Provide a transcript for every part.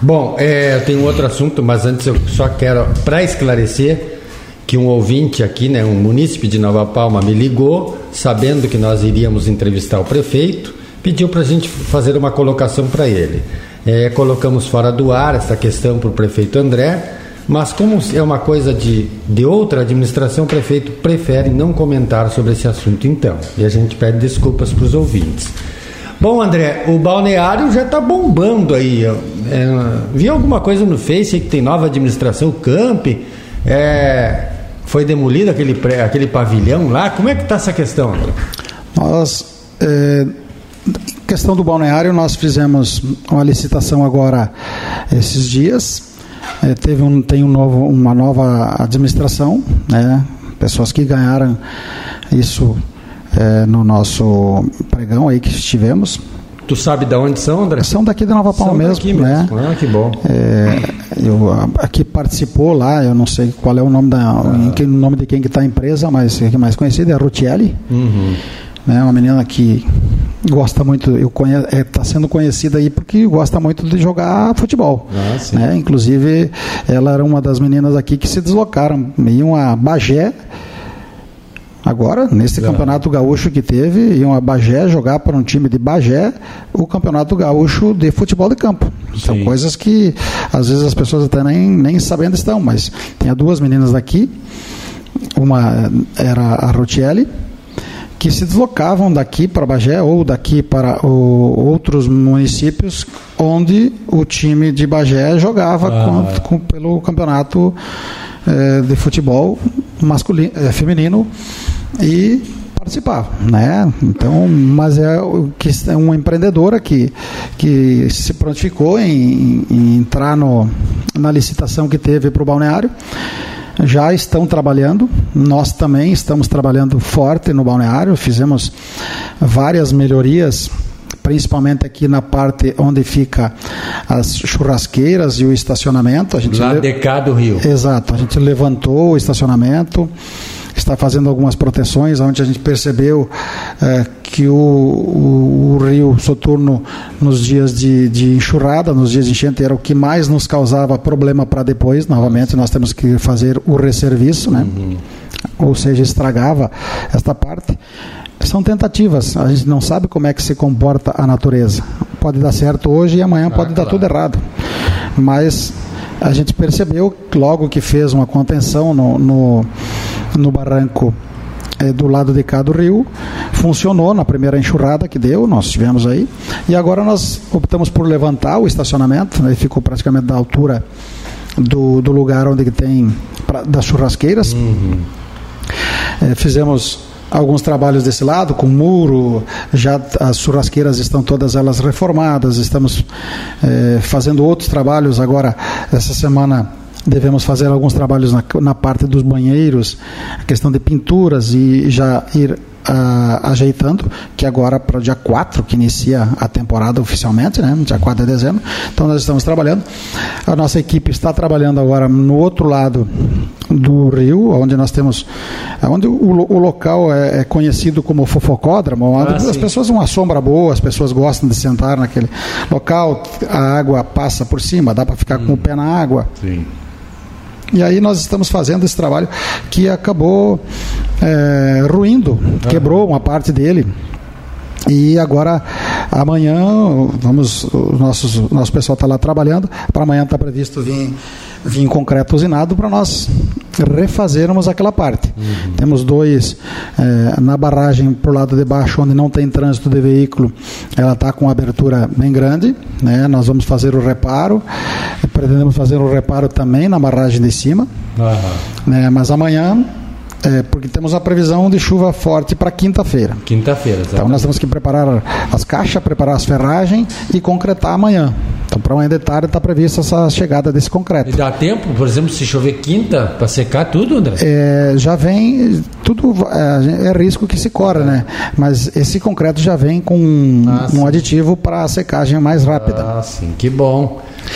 Bom, tem um outro assunto, mas antes eu só quero, para esclarecer, que um ouvinte aqui, né, um munícipe de Nova Palma me ligou, sabendo que nós iríamos entrevistar o prefeito, pediu para a gente fazer uma colocação para ele. Colocamos fora do ar essa questão para o prefeito André, mas como é uma coisa de outra administração, o prefeito prefere não comentar sobre esse assunto então, e a gente pede desculpas para os ouvintes. Bom, André, o balneário já está bombando aí. Vi alguma coisa no Face que tem nova administração, o camping, foi demolido aquele pavilhão lá. Como é que está essa questão, André? Questão do balneário, nós fizemos uma licitação agora esses dias. Tem uma nova administração, né? Pessoas que ganharam isso no nosso pregão aí que estivemos. Tu sabe de onde são, André? São daqui de Nova Palma mesmo, né? Que bom. Aqui participou lá, eu não sei qual é o nome nome de quem que está a empresa, mas que é mais conhecida é a Rutieli. Né, uma menina que gosta muito, está sendo conhecida aí porque gosta muito de jogar futebol. Né? Inclusive, ela era uma das meninas aqui que se deslocaram, iam a Bagé, agora, nesse campeonato gaúcho que teve, iam a Bagé jogar para um time de Bagé o campeonato gaúcho de futebol de campo. São coisas que às vezes as pessoas até nem sabendo estão, mas tem duas meninas daqui, uma era a Rotielli, que se deslocavam daqui para Bagé ou daqui para outros municípios onde o time de Bagé jogava pelo campeonato de futebol feminino e participava, né? Então, mas é uma empreendedora que se prontificou em entrar na licitação que teve para o balneário. Já estão trabalhando, nós também estamos trabalhando forte no balneário, fizemos várias melhorias, principalmente aqui na parte onde fica as churrasqueiras e o estacionamento. Lá de cá do rio. Exato, a gente levantou o estacionamento, está fazendo algumas proteções, onde a gente percebeu que o rio Soturno, nos dias de enxurrada, nos dias de enchente, era o que mais nos causava problema para depois. Novamente, nós temos que fazer o resserviço, né? Ou seja, estragava esta parte. São tentativas, a gente não sabe como é que se comporta a natureza. Pode dar certo hoje e amanhã pode dar tudo errado. Mas a gente percebeu, logo que fez uma contenção no barranco do lado de cá do rio, funcionou na primeira enxurrada que deu, nós tivemos aí, e agora nós optamos por levantar o estacionamento, né, ficou praticamente da altura do lugar onde tem das churrasqueiras. Fizemos alguns trabalhos desse lado, com muro, já as churrasqueiras estão todas elas reformadas, estamos fazendo outros trabalhos agora, essa semana devemos fazer alguns trabalhos na parte dos banheiros, a questão de pinturas e já ir ajeitando, que agora para o dia 4 que inicia a temporada oficialmente, né? Dia 4 de dezembro, então nós estamos trabalhando. A nossa equipe está trabalhando agora no outro lado do rio, onde nós temos, onde o local é conhecido como fofocódromo, onde as pessoas, uma sombra boa, as pessoas gostam de sentar naquele local, a água passa por cima, dá para ficar com o pé na água. Sim. E aí nós estamos fazendo esse trabalho que acabou ruindo, quebrou uma parte dele. E agora, amanhã, o nosso pessoal está lá trabalhando, para amanhã está previsto vir concreto usinado para nós refazermos aquela parte. Temos dois, na barragem por lado de baixo, onde não tem trânsito de veículo, ela está com abertura bem grande, né? Nós vamos fazer o reparo, pretendemos fazer o reparo também na barragem de cima, né? Mas amanhã, porque temos a previsão de chuva forte para quinta-feira. Então nós temos que preparar as caixas, preparar as ferragens e concretar amanhã. Então para amanhã de tarde está prevista essa chegada desse concreto. E dá tempo, por exemplo, se chover quinta, para secar tudo, André? Já vem, tudo é risco que se corre, né? Mas esse concreto já vem com um aditivo para a secagem mais rápida. Sim, que bom.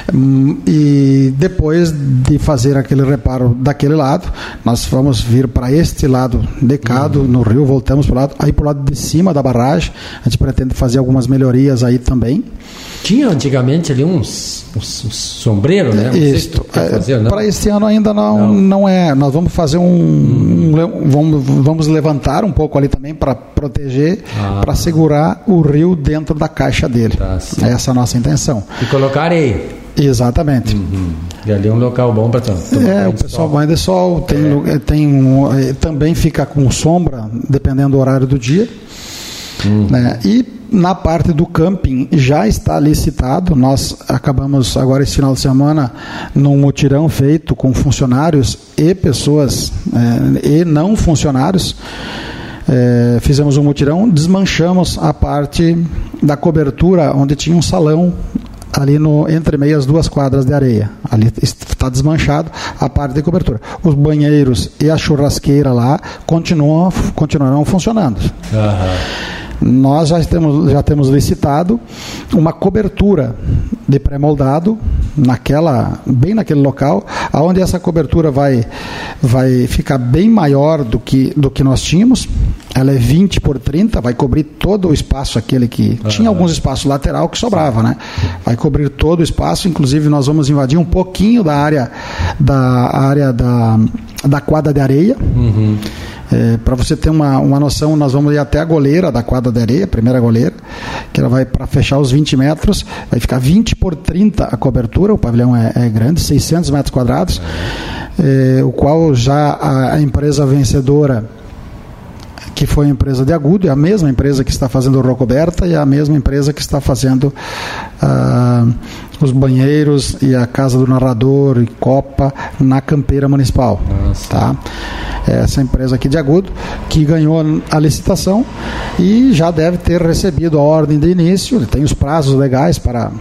E depois de fazer aquele reparo daquele lado, nós vamos vir para este lado de cá no rio, voltamos para o lado, aí para o lado de cima da barragem, a gente pretende fazer algumas melhorias aí também. Tinha antigamente ali uns sombreiros, né? Isso. Para este ano ainda não é. Nós vamos fazer vamos levantar um pouco ali também para proteger, para segurar o rio dentro da caixa dele. Tá, essa é a nossa intenção. E colocar areia. Exatamente. E ali é um local bom para tomar o pessoal banho de sol, também fica com sombra, dependendo do horário do dia. Né? E na parte do camping já está licitado. Nós acabamos agora esse final de semana num mutirão feito com funcionários e pessoas e não funcionários. Fizemos um mutirão, desmanchamos a parte da cobertura onde tinha um salão ali entre meias 2 quadras de areia. Ali está desmanchado a parte de cobertura. Os banheiros e a churrasqueira lá continuarão funcionando. Nós já temos licitado uma cobertura de pré-moldado bem naquele local, onde essa cobertura vai ficar bem maior do que nós tínhamos. Ela é 20 por 30, vai cobrir todo o espaço aquele que tinha alguns espaços lateral que sobrava, né? Vai cobrir todo o espaço, inclusive nós vamos invadir um pouquinho da área da quadra de areia. Para você ter uma noção, nós vamos ir até a goleira da quadra de areia, a primeira goleira, que ela vai para fechar os 20 metros, vai ficar 20 por 30 a cobertura, o pavilhão é grande, 600 metros quadrados, o qual já a empresa vencedora, que foi a empresa de Agudo, é a mesma empresa que está fazendo o Rocoberta e a mesma empresa que está fazendo os banheiros e a casa do narrador e copa na Campeira Municipal. Tá? Essa empresa aqui de Agudo, que ganhou a licitação e já deve ter recebido a ordem de início. Ele tem os prazos legais para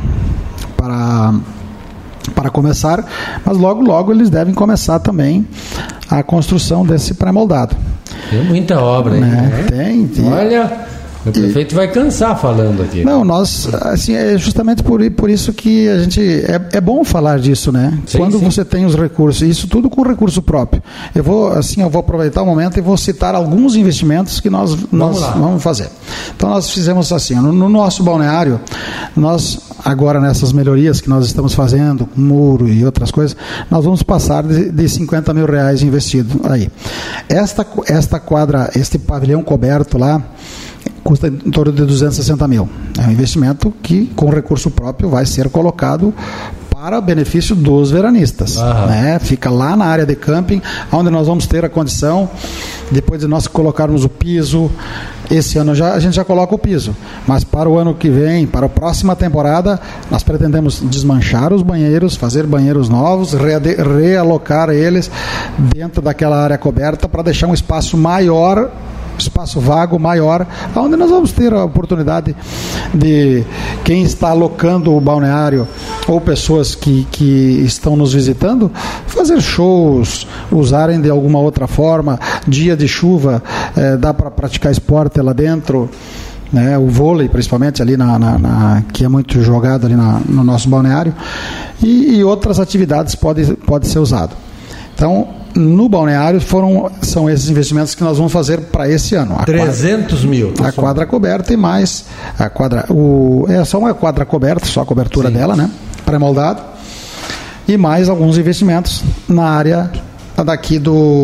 começar, mas logo eles devem começar também a construção desse pré-moldado. Tem muita obra aí, né? Tem. Olha, o prefeito vai cansar falando aqui. Não, nós, assim, é justamente por isso que a gente, é bom falar disso, né? Quando você tem os recursos, isso tudo com recurso próprio. Eu vou aproveitar o momento e vou citar alguns investimentos que nós vamos fazer. Então nós fizemos assim, no nosso balneário, nós agora nessas melhorias que nós estamos fazendo, muro e outras coisas, nós vamos passar de 50 mil reais investido aí. Esta quadra, este pavilhão coberto lá, custa em torno de 260 mil. É um investimento que, com recurso próprio, vai ser colocado para benefício dos veranistas. Né? Fica lá na área de camping, onde nós vamos ter a condição, depois de nós colocarmos o piso. Esse ano a gente já coloca o piso, mas para o ano que vem, para a próxima temporada, nós pretendemos desmanchar os banheiros, fazer banheiros novos, realocar eles dentro daquela área coberta para deixar um espaço maior, espaço vago maior, onde nós vamos ter a oportunidade de quem está alocando o balneário ou pessoas que estão nos visitando, fazer shows, usarem de alguma outra forma. Dia de chuva, dá para praticar esporte lá dentro, né? O vôlei principalmente ali que é muito jogado ali no nosso balneário, e outras atividades pode ser usado. Então, no balneário são esses investimentos que nós vamos fazer para esse ano. 300 mil. A quadra coberta e mais a quadra. Só uma quadra coberta, só a cobertura dela, né? Pré-moldado. E mais alguns investimentos na área daqui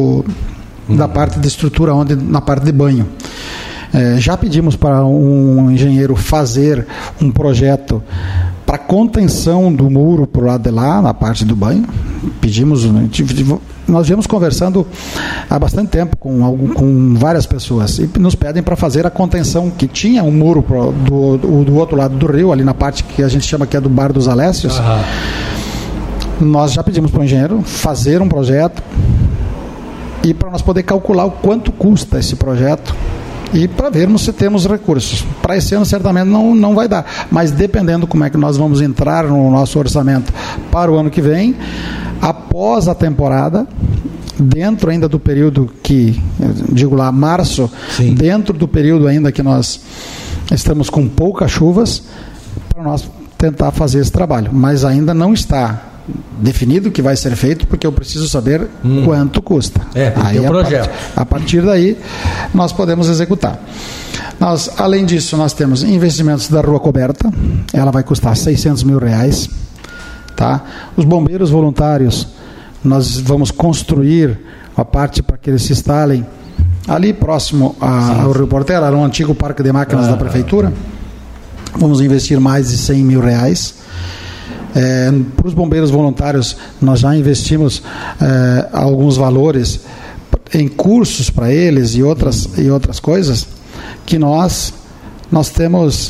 da parte de estrutura, na parte de banho. Já pedimos para um engenheiro fazer um projeto para contenção do muro por lado de lá, na parte do banho. Nós viemos conversando há bastante tempo com várias pessoas e nos pedem para fazer a contenção, que tinha um muro do outro lado do rio, ali na parte que a gente chama que é do Bar dos Alécios. Nós já pedimos para o engenheiro fazer um projeto e para nós poder calcular o quanto custa esse projeto e para vermos se temos recursos. Para esse ano certamente não vai dar, mas dependendo como é que nós vamos entrar no nosso orçamento para o ano que vem, após a temporada, dentro ainda do período que, digo lá, março, dentro do período ainda que nós estamos com poucas chuvas, para nós tentar fazer esse trabalho, mas ainda não está definido o que vai ser feito, porque eu preciso saber quanto custa. Aí o projeto. A partir daí nós podemos executar. Além disso, nós temos investimentos da rua coberta, ela vai custar R$600 mil, tá? Os bombeiros voluntários, nós vamos construir a parte para que eles se instalem ali próximo ao Rio Portela, no antigo parque de máquinas da prefeitura. Vamos investir mais de R$100 mil. Para os bombeiros voluntários, nós já investimos alguns valores em cursos para eles e outras coisas que nós temos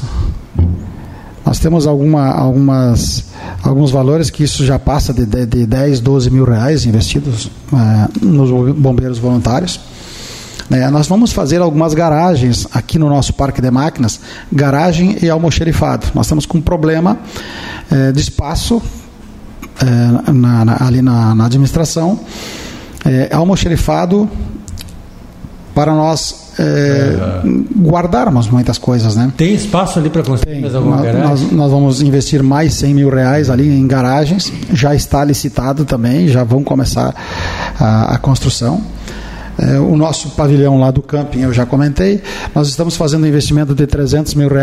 alguns valores que isso já passa de 10, 12 mil reais investidos nos bombeiros voluntários. Nós vamos fazer algumas garagens aqui no nosso parque de máquinas, garagem e almoxerifado. Nós estamos com um problema de espaço ali na administração. Almoxerifado para nós guardarmos muitas coisas, né? Tem espaço ali para construir mais alguma garagem? Nós vamos investir mais R$100 mil ali em garagens. Já está licitado também, já vão começar a construção. O nosso pavilhão lá do camping, eu já comentei. Nós estamos fazendo um investimento de R$300 mil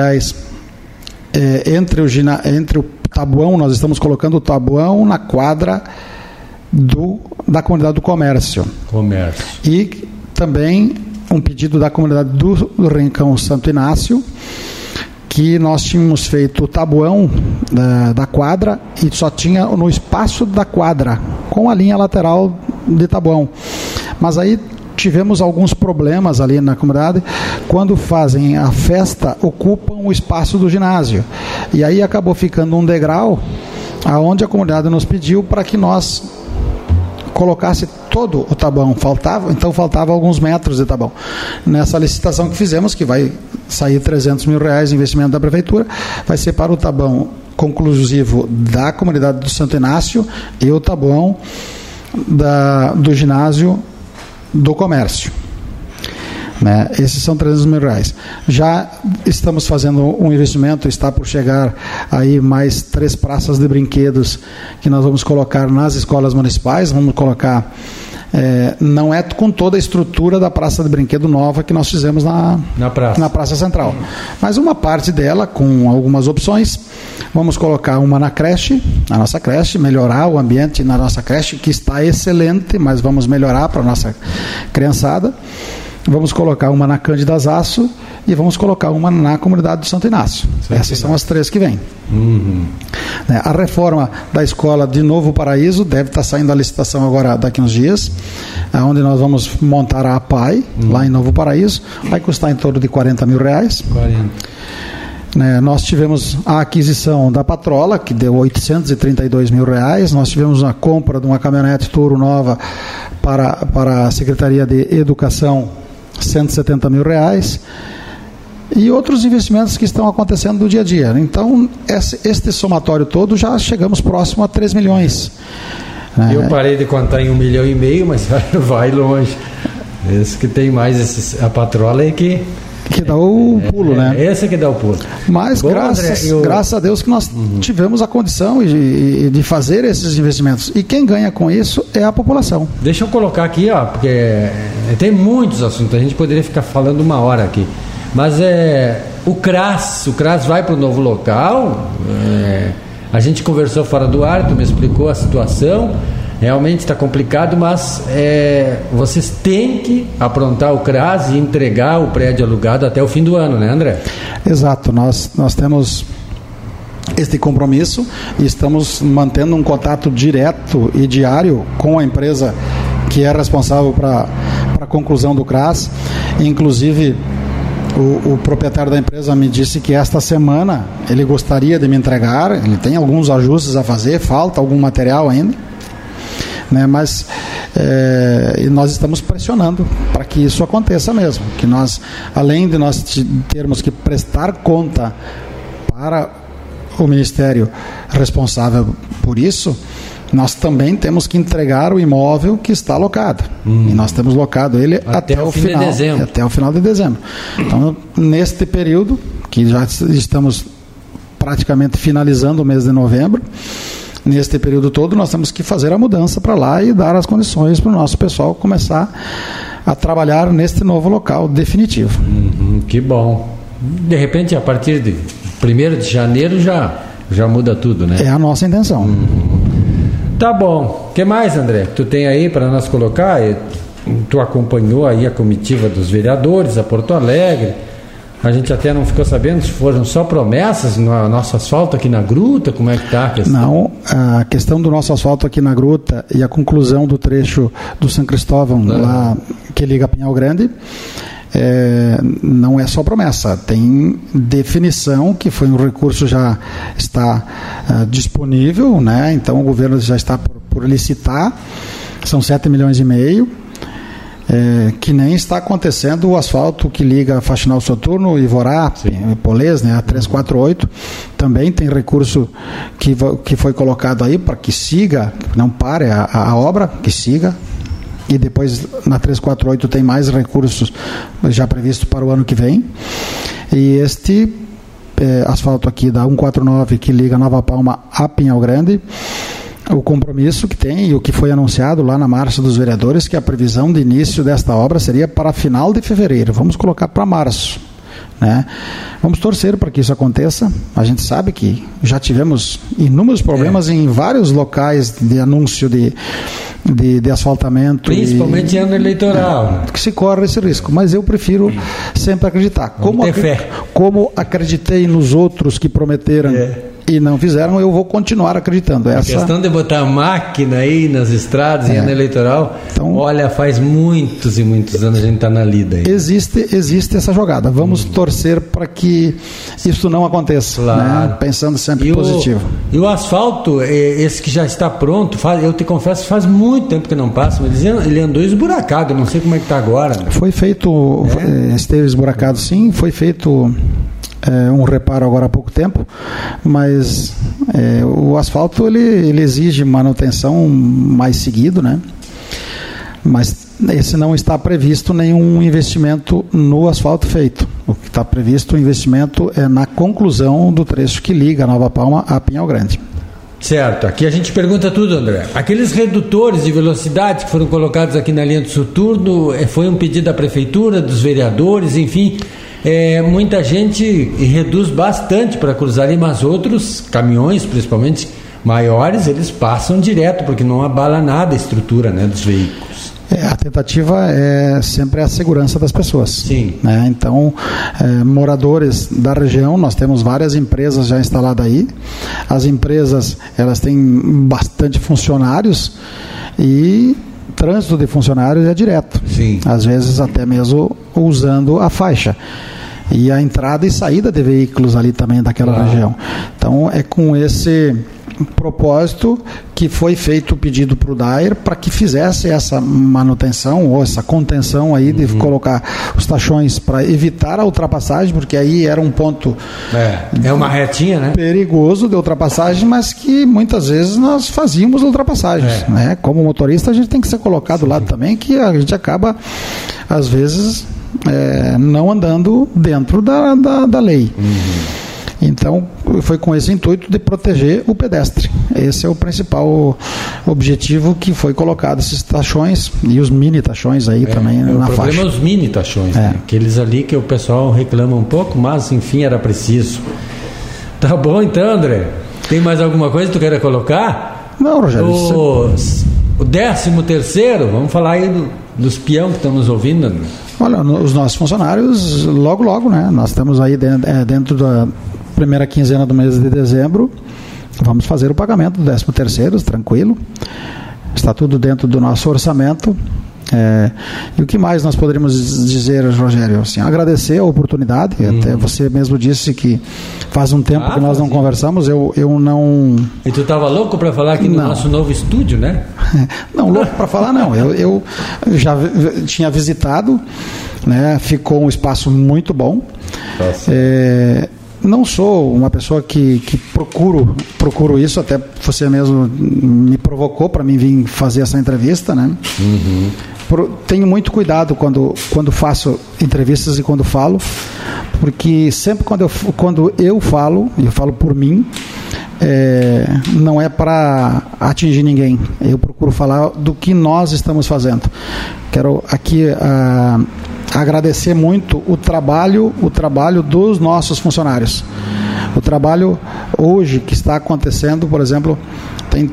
entre o tabuão. Nós estamos colocando o tabuão na quadra da comunidade do comércio. E também um pedido da comunidade do Rincão Santo Inácio, que nós tínhamos feito o tabuão da quadra e só tinha no espaço da quadra, com a linha lateral de tabuão. Mas aí tivemos alguns problemas ali na comunidade. Quando fazem a festa, ocupam o espaço do ginásio. E aí acabou ficando um degrau aonde a comunidade nos pediu para que nós colocasse todo o tabuão. Faltava alguns metros de tabuão. Nessa licitação que fizemos, que vai sair R$300 mil de investimento da prefeitura, vai ser para o tabuão conclusivo da comunidade do Santo Inácio e o tabuão do ginásio do comércio. Esses são R$300 mil. Já estamos fazendo um investimento, está por chegar aí mais 3 praças de brinquedos que nós vamos colocar nas escolas municipais. Vamos colocar, não é com toda a estrutura da praça de brinquedo nova que nós fizemos na praça central, mas uma parte dela com algumas opções. Vamos colocar uma na nossa creche, melhorar o ambiente na nossa creche, que está excelente, mas vamos melhorar para a nossa criançada. Vamos colocar uma na Cândida Zaço e vamos colocar uma na comunidade do Santo Inácio. Essas são as 3 que vêm. A reforma da escola de Novo Paraíso deve estar saindo a licitação agora daqui uns dias, onde nós vamos montar a APAI lá em Novo Paraíso. Vai custar em torno de R$40 mil. Nós tivemos a aquisição da Patrola, que deu R$832 mil. Nós tivemos a compra de uma caminhonete Toro nova para a Secretaria de Educação, R$170 mil. E outros investimentos que estão acontecendo no dia a dia. Então, este somatório todo, já chegamos próximo a 3 milhões. Eu parei de contar em 1,5 milhão, mas vai longe. Esse que tem mais, a Patrola é que dá o pulo, né? Esse que dá o pulo. Mas graças a Deus que nós tivemos a condição de fazer esses investimentos. E quem ganha com isso é a população. Deixa eu colocar aqui, porque tem muitos assuntos, a gente poderia ficar falando 1 hora aqui. Mas o CRAS vai para o novo local. A gente conversou fora do ar, tu me explicou a situação. Realmente está complicado, mas vocês têm que aprontar o CRAS e entregar o prédio alugado até o fim do ano, né, André? Exato, nós temos este compromisso e estamos mantendo um contato direto e diário com a empresa que é responsável para a conclusão do CRAS. Inclusive, o proprietário da empresa me disse que esta semana ele gostaria de me entregar. Ele tem alguns ajustes a fazer, falta algum material ainda. Mas nós estamos pressionando para que isso aconteça mesmo, que nós, além de nós termos que prestar conta para o Ministério responsável por isso, nós também temos que entregar o imóvel que está alocado. E nós temos locado ele até o final de dezembro. Então, neste período, que já estamos praticamente finalizando o mês de novembro. Neste período todo, nós temos que fazer a mudança para lá e dar as condições para o nosso pessoal começar a trabalhar neste novo local definitivo. Que bom. De repente, a partir de 1º de janeiro já muda tudo, né? É a nossa intenção. Tá bom. O que mais, André? Tu tem aí para nós colocar? Tu acompanhou aí a comitiva dos vereadores a Porto Alegre. A gente até não ficou sabendo se foram só promessas no nosso asfalto aqui na Gruta. Como é que está a questão? Não, a questão do nosso asfalto aqui na Gruta e a conclusão do trecho do São Cristóvão, lá que liga a Pinhal Grande, não é só promessa, tem definição, que foi um recurso já está disponível, né? Então o governo já está por licitar, são 7,5 milhões. Que nem está acontecendo o asfalto que liga a Faxinal Soturno, Ivorá, Polês, né, a 348, também tem recurso que foi colocado aí para que siga, não pare a obra, que siga, e depois na 348 tem mais recursos já previstos para o ano que vem, e este asfalto aqui da 149 que liga Nova Palma a Pinhal Grande, o compromisso que tem e o que foi anunciado lá na Marcha dos Vereadores, que a previsão de início desta obra seria para final de fevereiro. Vamos colocar para março, né? Vamos torcer para que isso aconteça. A gente sabe que já tivemos inúmeros problemas em vários locais de anúncio de asfaltamento. Principalmente em ano eleitoral. Que se corre esse risco. Mas eu prefiro sempre acreditar. Como acreditei nos outros que prometeram e não fizeram, eu vou continuar acreditando. A questão de botar máquina aí nas estradas em ano eleitoral, então, olha, faz muitos e muitos anos a gente está na lida aí. Existe essa jogada. Vamos torcer para que isso não aconteça, né? Pensando sempre positivo. E o asfalto, esse que já está pronto, eu te confesso, faz muito tempo que não passa, mas ele andou esburacado, eu não sei como é que está agora. Né? Foi feito, esteve esburacado sim, foi feito um reparo agora há pouco tempo, mas o asfalto ele exige manutenção mais seguido, né? Mas esse não está previsto nenhum investimento no asfalto feito. O que está previsto o investimento é na conclusão do trecho que liga Nova Palma a Pinhal Grande. Certo, aqui a gente pergunta tudo, André. Aqueles redutores de velocidade que foram colocados aqui na linha do Soturno, foi um pedido da prefeitura, dos vereadores, enfim. Muita gente reduz bastante para cruzar ali, mas outros caminhões, principalmente maiores, eles passam direto, porque não abala nada a estrutura, né, dos veículos. A tentativa é sempre a segurança das pessoas. Sim. Né? Então, moradores da região, nós temos várias empresas já instaladas aí. As empresas, elas têm bastante funcionários e trânsito de funcionários é direto. Sim. Às vezes até mesmo usando a faixa. E a entrada e saída de veículos ali também daquela região. Então, é com esse propósito que foi feito o pedido para o DAER para que fizesse essa manutenção ou essa contenção aí de colocar os tachões para evitar a ultrapassagem, porque aí era um ponto uma retinha, né? Perigoso de ultrapassagem, mas que muitas vezes nós fazíamos ultrapassagens, né? Como motorista a gente tem que ser colocado lá também, que a gente acaba às vezes não andando dentro da lei. Então, foi com esse intuito de proteger o pedestre. Esse é o principal objetivo que foi colocado, esses tachões e os mini tachões aí também na faixa. O problema é os mini tachões, né? Aqueles ali que o pessoal reclama um pouco, mas enfim, era preciso. Tá bom então, André? Tem mais alguma coisa que tu queira colocar? Não, Rogério. O 13º, vamos falar aí dos peão que estamos ouvindo, André. Olha, os nossos funcionários, logo, né? Nós estamos aí dentro da primeira quinzena do mês de dezembro, vamos fazer o pagamento do 13º, tranquilo. Está tudo dentro do nosso orçamento. E o que mais nós poderíamos dizer, Rogério? Assim, agradecer a oportunidade. Até você mesmo disse que faz um tempo que nós não conversamos. Eu não... E tu estava louco para falar aqui no nosso novo estúdio, né? Não, louco para falar não. Eu já tinha visitado, né? Ficou um espaço muito bom. Não sou uma pessoa que procuro isso, até você mesmo me provocou para mim vir fazer essa entrevista, né? tenho muito cuidado quando faço entrevistas e quando falo, porque sempre quando eu falo por mim, não é para atingir ninguém. Eu procuro falar do que nós estamos fazendo. Quero aqui agradecer muito o trabalho dos nossos funcionários. O trabalho hoje que está acontecendo, por exemplo, tem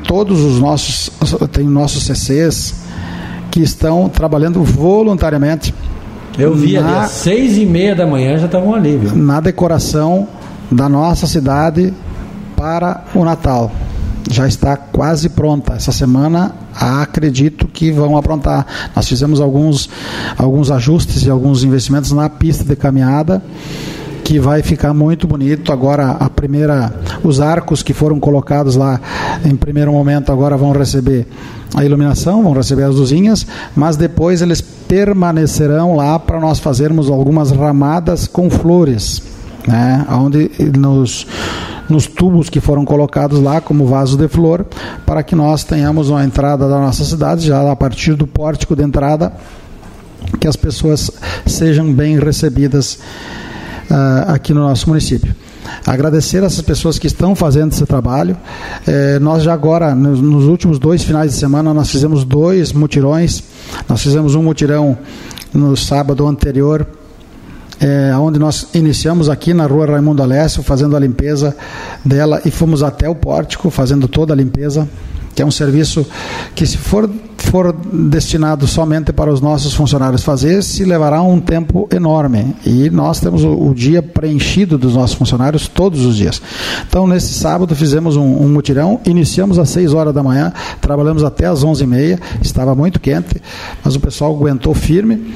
nossos CCs que estão trabalhando voluntariamente. Eu vi ali, às 6:30 da manhã já estavam ali, viu? Na decoração da nossa cidade para o Natal. Já está quase pronta. Essa semana acredito que vão aprontar. Nós fizemos alguns ajustes e alguns investimentos na pista de caminhada, que vai ficar muito bonito. Agora os arcos que foram colocados lá em primeiro momento agora vão receber a iluminação, vão receber as luzinhas, mas depois eles permanecerão lá para nós fazermos algumas ramadas com flores, né? Onde nos tubos que foram colocados lá como vaso de flor, para que nós tenhamos uma entrada da nossa cidade, já a partir do pórtico de entrada, que as pessoas sejam bem recebidas aqui no nosso município. Agradecer essas pessoas que estão fazendo esse trabalho. Nós já agora, nos últimos 2 finais de semana, nós fizemos 2 mutirões. Nós fizemos um mutirão no sábado anterior, onde nós iniciamos aqui na rua Raimundo Alessio, fazendo a limpeza dela, e fomos até o pórtico fazendo toda a limpeza, que é um serviço que, se for destinado somente para os nossos funcionários fazer, se levará um tempo enorme, e nós temos o dia preenchido dos nossos funcionários todos os dias. Então, nesse sábado fizemos um mutirão, iniciamos às 6 horas da manhã, trabalhamos até às 11h30, estava muito quente, mas o pessoal aguentou firme.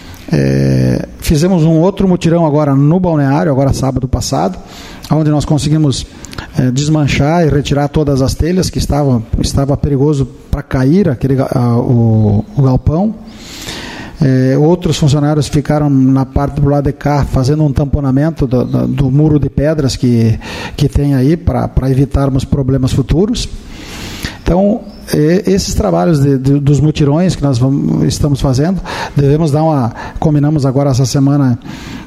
Fizemos um outro mutirão agora no balneário, agora sábado passado, onde nós conseguimos desmanchar e retirar todas as telhas que estava perigoso para cair o galpão. Outros funcionários ficaram na parte do lado de cá fazendo um tamponamento do muro de pedras que tem aí para evitarmos problemas futuros. Então, esses trabalhos dos mutirões que nós estamos fazendo, combinamos agora essa semana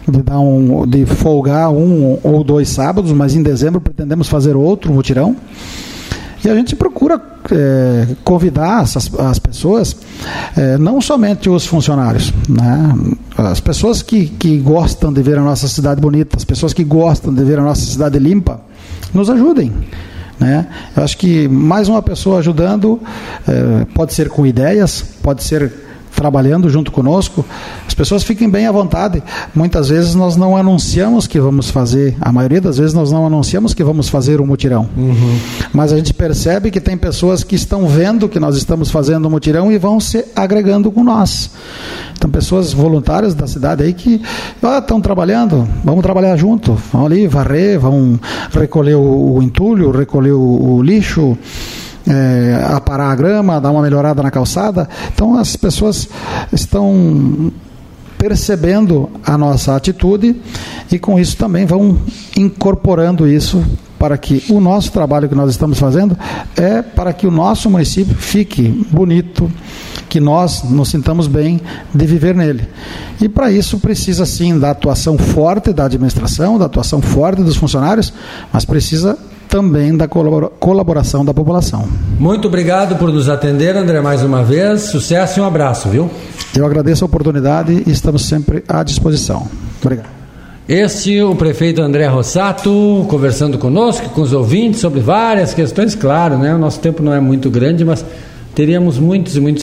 de folgar 1 ou 2 sábados, mas em dezembro pretendemos fazer outro mutirão. E a gente procura convidar as pessoas, não somente os funcionários, né? As pessoas que gostam de ver a nossa cidade bonita, as pessoas que gostam de ver a nossa cidade limpa, nos ajudem, né? Eu acho que mais uma pessoa ajudando, pode ser com ideias, pode ser trabalhando junto conosco, as pessoas fiquem bem à vontade. Muitas vezes nós não anunciamos que vamos fazer, a maioria das vezes nós não anunciamos que vamos fazer um mutirão, mas a gente percebe que tem pessoas que estão vendo que nós estamos fazendo um mutirão e vão se agregando com nós. Então, pessoas voluntárias da cidade aí que estão trabalhando, vamos trabalhar junto, vão ali varrer, vão recolher o entulho, recolher o lixo, aparar a grama, dar uma melhorada na calçada. Então, as pessoas estão percebendo a nossa atitude e com isso também vão incorporando isso para que o nosso trabalho que nós estamos fazendo para que o nosso município fique bonito, que nós nos sintamos bem de viver nele. E para isso precisa sim da atuação forte da administração, da atuação forte dos funcionários, mas precisa também da colaboração da população. Muito obrigado por nos atender, André, mais uma vez. Sucesso e um abraço, viu? Eu agradeço a oportunidade e estamos sempre à disposição. Obrigado. O prefeito André Rossato, conversando conosco, com os ouvintes, sobre várias questões. Claro, né? O nosso tempo não é muito grande, mas teríamos muitos e muitos